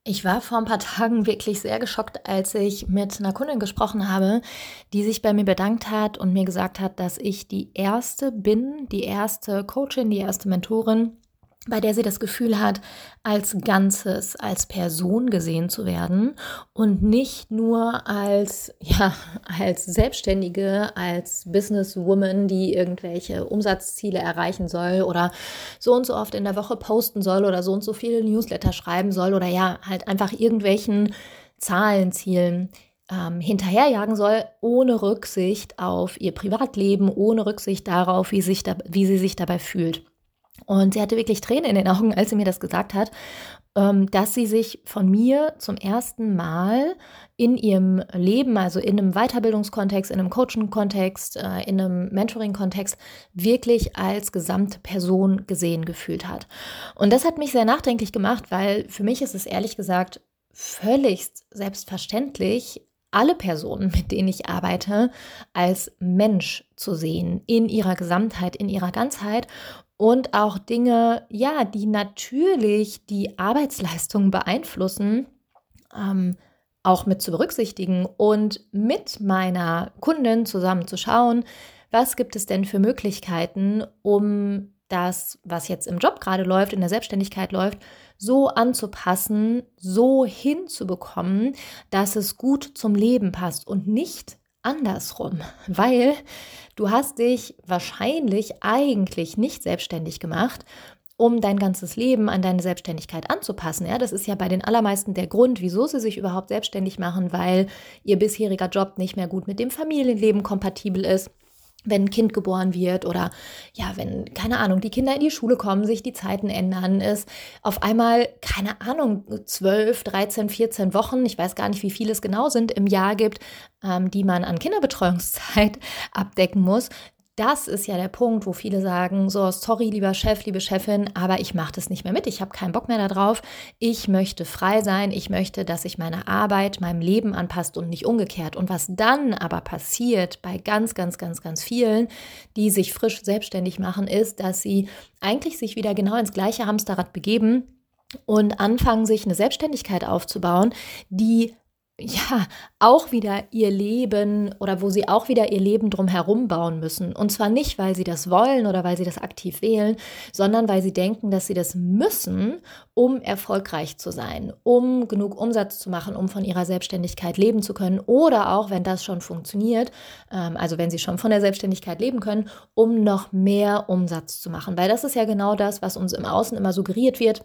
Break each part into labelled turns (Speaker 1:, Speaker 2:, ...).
Speaker 1: Ich war vor ein paar Tagen wirklich sehr geschockt, als ich mit einer Kundin gesprochen habe, die sich bei mir bedankt hat und mir gesagt hat, dass ich die erste bin, die erste Coachin, die erste Mentorin, bei der sie das Gefühl hat, als Ganzes, als Person gesehen zu werden und nicht nur als, ja, als Selbstständige, als Businesswoman, die irgendwelche Umsatzziele erreichen soll oder so und so oft in der Woche posten soll oder so und so viele Newsletter schreiben soll oder ja, halt einfach irgendwelchen Zahlenzielen hinterherjagen soll, ohne Rücksicht auf ihr Privatleben, ohne Rücksicht darauf, wie sie sich dabei fühlt. Und sie hatte wirklich Tränen in den Augen, als sie mir das gesagt hat, dass sie sich von mir zum ersten Mal in ihrem Leben, also in einem Weiterbildungskontext, in einem Coaching-Kontext, in einem Mentoring-Kontext, wirklich als gesamte Person gesehen gefühlt hat. Und das hat mich sehr nachdenklich gemacht, weil für mich ist es ehrlich gesagt völlig selbstverständlich, alle Personen, mit denen ich arbeite, als Mensch zu sehen, in ihrer Gesamtheit, in ihrer Ganzheit und auch Dinge, ja, die natürlich die Arbeitsleistung beeinflussen, ähm, auch mit zu berücksichtigen und mit meiner Kundin zusammen zu schauen, was gibt es denn für Möglichkeiten, um das, was jetzt im Job gerade läuft, in der Selbstständigkeit läuft, so anzupassen, so hinzubekommen, dass es gut zum Leben passt und nicht andersrum, weil du hast dich wahrscheinlich eigentlich nicht selbstständig gemacht, um dein ganzes Leben an deine Selbstständigkeit anzupassen. Ja, das ist ja bei den allermeisten der Grund, wieso sie sich überhaupt selbstständig machen, weil ihr bisheriger Job nicht mehr gut mit dem Familienleben kompatibel ist. Wenn ein Kind geboren wird oder ja, wenn, keine Ahnung, die Kinder in die Schule kommen, sich die Zeiten ändern, es auf einmal, keine Ahnung, 12, 13, 14 Wochen, ich weiß gar nicht, wie viele es genau sind, im Jahr gibt, die man an Kinderbetreuungszeit abdecken muss. Das ist ja der Punkt, wo viele sagen, so, sorry, lieber Chef, liebe Chefin, aber ich mache das nicht mehr mit, ich habe keinen Bock mehr darauf, ich möchte frei sein, ich möchte, dass sich meine Arbeit meinem Leben anpasst und nicht umgekehrt. Und was dann aber passiert bei ganz, ganz, ganz, ganz vielen, die sich frisch selbstständig machen, ist, dass sie eigentlich sich wieder genau ins gleiche Hamsterrad begeben und anfangen, sich eine Selbstständigkeit aufzubauen, die ja auch wieder ihr Leben oder wo sie auch wieder ihr Leben drumherum bauen müssen. Und zwar nicht, weil sie das wollen oder weil sie das aktiv wählen, sondern weil sie denken, dass sie das müssen, um erfolgreich zu sein, um genug Umsatz zu machen, um von ihrer Selbstständigkeit leben zu können oder auch, wenn das schon funktioniert, also wenn sie schon von der Selbstständigkeit leben können, um noch mehr Umsatz zu machen. Weil das ist ja genau das, was uns im Außen immer suggeriert wird.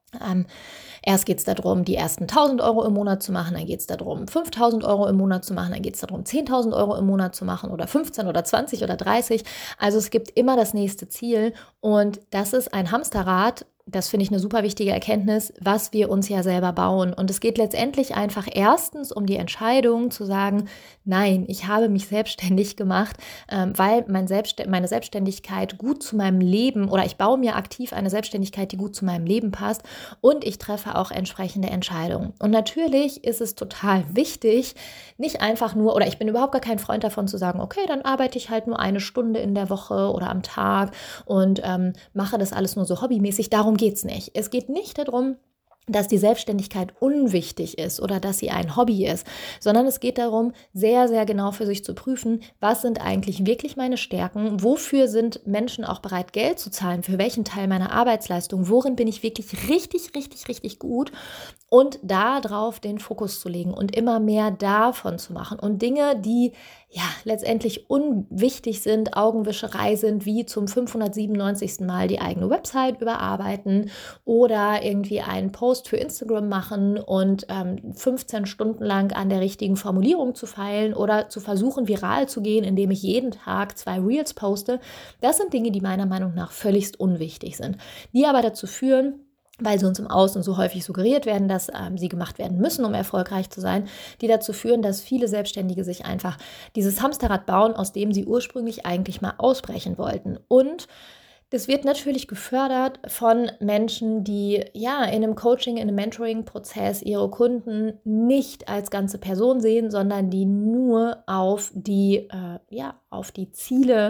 Speaker 1: Erst geht es darum, die ersten 1.000 € im Monat zu machen, dann geht es darum, 5.000 € im Monat zu machen, dann geht es darum, 10.000 € im Monat zu machen oder 15 oder 20 oder 30. Also es gibt immer das nächste Ziel und das ist ein Hamsterrad. Das finde ich eine super wichtige Erkenntnis, was wir uns ja selber bauen. Und es geht letztendlich einfach erstens um die Entscheidung zu sagen, nein, ich habe mich selbstständig gemacht, weil meine Selbstständigkeit gut zu meinem Leben oder ich baue mir aktiv eine Selbstständigkeit, die gut zu meinem Leben passt und ich treffe auch entsprechende Entscheidungen. Und natürlich ist es total wichtig, nicht einfach nur, oder ich bin überhaupt gar kein Freund davon zu sagen, okay, dann arbeite ich halt nur eine Stunde in der Woche oder am Tag und mache das alles nur so hobbymäßig. Darum geht es nicht. Es geht nicht darum, dass die Selbstständigkeit unwichtig ist oder dass sie ein Hobby ist, sondern es geht darum, sehr, sehr genau für sich zu prüfen, was sind eigentlich wirklich meine Stärken, wofür sind Menschen auch bereit, Geld zu zahlen, für welchen Teil meiner Arbeitsleistung, worin bin ich wirklich richtig, richtig, richtig gut und darauf den Fokus zu legen und immer mehr davon zu machen und Dinge, die ja letztendlich unwichtig sind, Augenwischerei sind, wie zum 597. Mal die eigene Website überarbeiten oder irgendwie einen Post für Instagram machen und 15 Stunden lang an der richtigen Formulierung zu feilen oder zu versuchen, viral zu gehen, indem ich jeden Tag 2 Reels poste. Das sind Dinge, die meiner Meinung nach völligst unwichtig sind, die aber dazu führen, weil sie uns im Außen so häufig suggeriert werden, dass sie gemacht werden müssen, um erfolgreich zu sein, die dazu führen, dass viele Selbstständige sich einfach dieses Hamsterrad bauen, aus dem sie ursprünglich eigentlich mal ausbrechen wollten. Und das wird natürlich gefördert von Menschen, die ja in einem Coaching, in einem Mentoring-Prozess ihre Kunden nicht als ganze Person sehen, sondern die nur auf die Ziele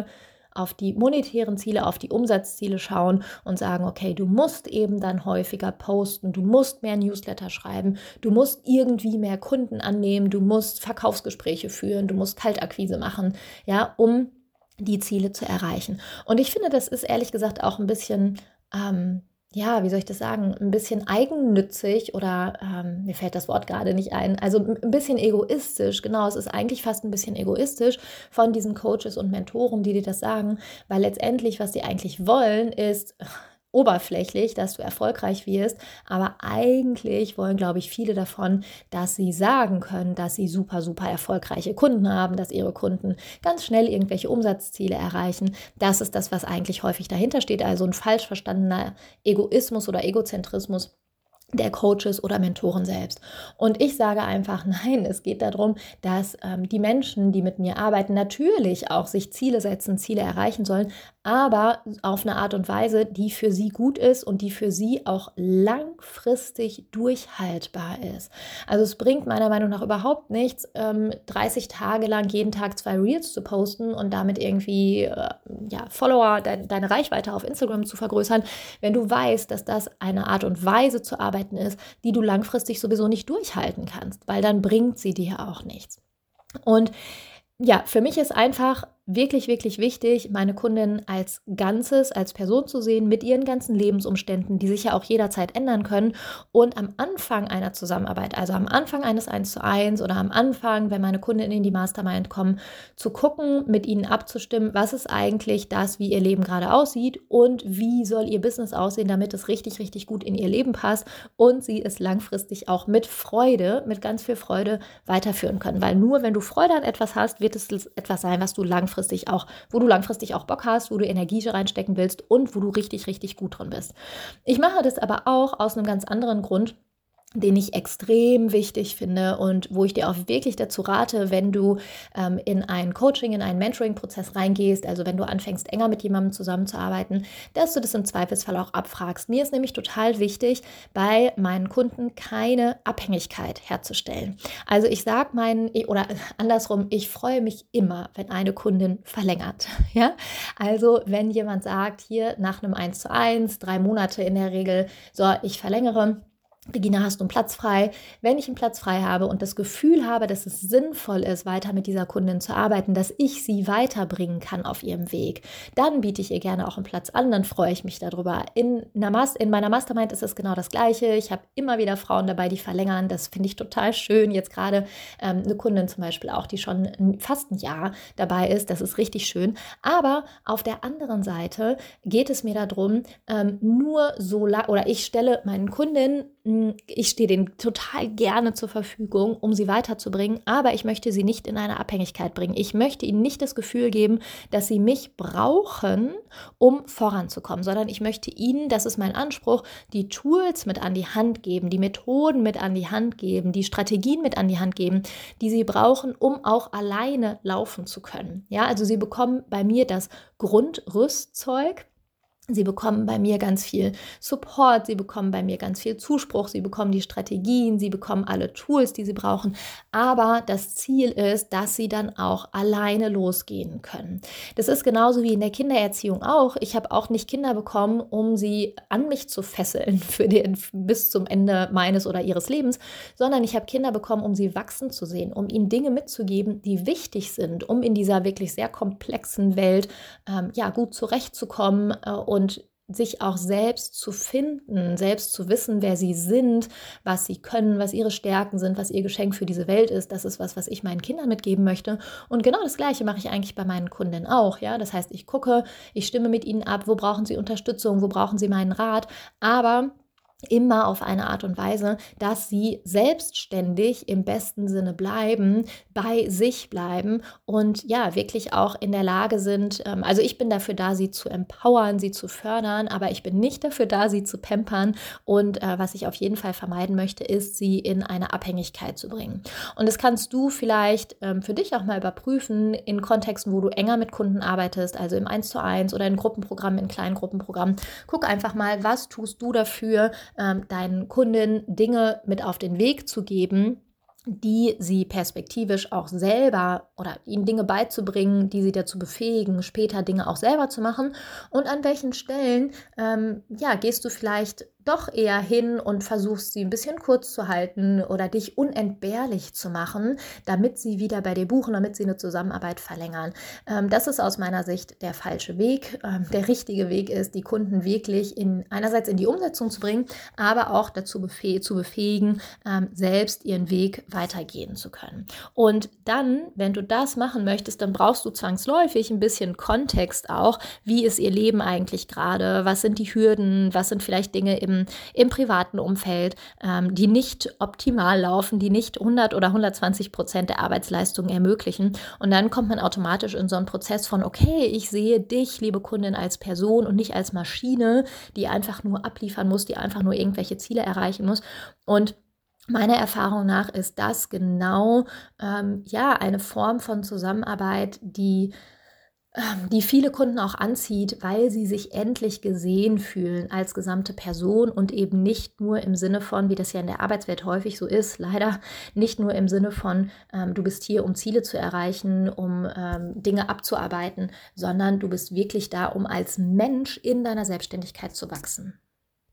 Speaker 1: auf die monetären Ziele, auf die Umsatzziele schauen und sagen, okay, du musst eben dann häufiger posten, du musst mehr Newsletter schreiben, du musst irgendwie mehr Kunden annehmen, du musst Verkaufsgespräche führen, du musst Kaltakquise machen, ja, um die Ziele zu erreichen. Und ich finde, das ist ehrlich gesagt auch ein bisschen, wie soll ich das sagen, ein bisschen eigennützig oder mir fällt das Wort gerade nicht ein, also ein bisschen egoistisch, genau, es ist eigentlich fast ein bisschen egoistisch von diesen Coaches und Mentoren, die dir das sagen, weil letztendlich, was die eigentlich wollen, ist oberflächlich, dass du erfolgreich wirst, aber eigentlich wollen, glaube ich, viele davon, dass sie sagen können, dass sie super, super erfolgreiche Kunden haben, dass ihre Kunden ganz schnell irgendwelche Umsatzziele erreichen. Das ist das, was eigentlich häufig dahinter steht, also ein falsch verstandener Egoismus oder Egozentrismus der Coaches oder Mentoren selbst. Und ich sage einfach, nein, es geht darum, dass die Menschen, die mit mir arbeiten, natürlich auch sich Ziele setzen, Ziele erreichen sollen, aber auf eine Art und Weise, die für sie gut ist und die für sie auch langfristig durchhaltbar ist. Also es bringt meiner Meinung nach überhaupt nichts, 30 Tage lang jeden Tag 2 Reels zu posten und damit irgendwie Follower, deine Reichweite auf Instagram zu vergrößern, wenn du weißt, dass das eine Art und Weise zu arbeiten ist, die du langfristig sowieso nicht durchhalten kannst, weil dann bringt sie dir auch nichts. Und ja, für mich ist einfach wirklich, wirklich wichtig, meine Kundin als Ganzes, als Person zu sehen, mit ihren ganzen Lebensumständen, die sich ja auch jederzeit ändern können. Und am Anfang einer Zusammenarbeit, also am Anfang eines 1:1 oder am Anfang, wenn meine Kundinnen in die Mastermind kommen, zu gucken, mit ihnen abzustimmen, was ist eigentlich das, wie ihr Leben gerade aussieht und wie soll ihr Business aussehen, damit es richtig, richtig gut in ihr Leben passt und sie es langfristig auch mit Freude, mit ganz viel Freude weiterführen können. Weil nur wenn du Freude an etwas hast, wird es etwas sein, was du wo du langfristig auch Bock hast, wo du Energie reinstecken willst und wo du richtig, richtig gut drin bist. Ich mache das aber auch aus einem ganz anderen Grund, den ich extrem wichtig finde und wo ich dir auch wirklich dazu rate, wenn du in ein Coaching, in einen Mentoring-Prozess reingehst, also wenn du anfängst, enger mit jemandem zusammenzuarbeiten, dass du das im Zweifelsfall auch abfragst. Mir ist nämlich total wichtig, bei meinen Kunden keine Abhängigkeit herzustellen. Also ich sage ich freue mich immer, wenn eine Kundin verlängert. Ja? Also wenn jemand sagt, hier nach einem 1:1, 3 Monate in der Regel, so, ich verlängere, Regina, hast du einen Platz frei? Wenn ich einen Platz frei habe und das Gefühl habe, dass es sinnvoll ist, weiter mit dieser Kundin zu arbeiten, dass ich sie weiterbringen kann auf ihrem Weg, dann biete ich ihr gerne auch einen Platz an, dann freue ich mich darüber. In meiner Mastermind ist es genau das Gleiche. Ich habe immer wieder Frauen dabei, die verlängern. Das finde ich total schön. Jetzt gerade eine Kundin zum Beispiel auch, die schon fast ein Jahr dabei ist. Das ist richtig schön. Aber auf der anderen Seite geht es mir darum, ich stelle meinen Kundinnen, ich stehe denen total gerne zur Verfügung, um sie weiterzubringen, aber ich möchte sie nicht in eine Abhängigkeit bringen. Ich möchte ihnen nicht das Gefühl geben, dass sie mich brauchen, um voranzukommen, sondern ich möchte ihnen, das ist mein Anspruch, die Tools mit an die Hand geben, die Methoden mit an die Hand geben, die Strategien mit an die Hand geben, die sie brauchen, um auch alleine laufen zu können. Ja, also sie bekommen bei mir das Grundrüstzeug. Sie bekommen bei mir ganz viel Support, sie bekommen bei mir ganz viel Zuspruch, sie bekommen die Strategien, sie bekommen alle Tools, die sie brauchen. Aber das Ziel ist, dass sie dann auch alleine losgehen können. Das ist genauso wie in der Kindererziehung auch. Ich habe auch nicht Kinder bekommen, um sie an mich zu fesseln bis zum Ende meines oder ihres Lebens, sondern ich habe Kinder bekommen, um sie wachsen zu sehen, um ihnen Dinge mitzugeben, die wichtig sind, um in dieser wirklich sehr komplexen Welt gut zurechtzukommen und sich auch selbst zu finden, selbst zu wissen, wer sie sind, was sie können, was ihre Stärken sind, was ihr Geschenk für diese Welt ist. Das ist was ich meinen Kindern mitgeben möchte. Und genau das Gleiche mache ich eigentlich bei meinen Kundinnen auch. Ja? Das heißt, ich stimme mit ihnen ab, wo brauchen sie Unterstützung, wo brauchen sie meinen Rat, aber immer auf eine Art und Weise, dass sie selbstständig im besten Sinne bleiben, bei sich bleiben und ja, wirklich auch in der Lage sind, also ich bin dafür da, sie zu empowern, sie zu fördern, aber ich bin nicht dafür da, sie zu pampern und was ich auf jeden Fall vermeiden möchte, ist, sie in eine Abhängigkeit zu bringen. Und das kannst du vielleicht für dich auch mal überprüfen in Kontexten, wo du enger mit Kunden arbeitest, also im 1:1 oder in Gruppenprogrammen, in kleinen Gruppenprogrammen. Guck einfach mal, was tust du dafür, deinen Kunden Dinge mit auf den Weg zu geben, die sie perspektivisch auch selber oder ihnen Dinge beizubringen, die sie dazu befähigen, später Dinge auch selber zu machen, und an welchen Stellen gehst du vielleicht doch eher hin und versuchst, sie ein bisschen kurz zu halten oder dich unentbehrlich zu machen, damit sie wieder bei dir buchen, damit sie eine Zusammenarbeit verlängern. Das ist aus meiner Sicht der falsche Weg. Der richtige Weg ist, die Kunden wirklich einerseits in die Umsetzung zu bringen, aber auch dazu zu befähigen, selbst ihren Weg weitergehen zu können. Und dann, wenn du das machen möchtest, dann brauchst du zwangsläufig ein bisschen Kontext auch. Wie ist ihr Leben eigentlich gerade? Was sind die Hürden? Was sind vielleicht Dinge im privaten Umfeld, die nicht optimal laufen, die nicht 100 oder 120% der Arbeitsleistung ermöglichen? Und dann kommt man automatisch in so einen Prozess von, okay, ich sehe dich, liebe Kundin, als Person und nicht als Maschine, die einfach nur abliefern muss, die einfach nur irgendwelche Ziele erreichen muss. Und meiner Erfahrung nach ist das genau eine Form von Zusammenarbeit, die viele Kunden auch anzieht, weil sie sich endlich gesehen fühlen als gesamte Person und eben nicht nur im Sinne von, wie das ja in der Arbeitswelt häufig so ist, leider nicht nur im Sinne von, du bist hier, um Ziele zu erreichen, um Dinge abzuarbeiten, sondern du bist wirklich da, um als Mensch in deiner Selbstständigkeit zu wachsen.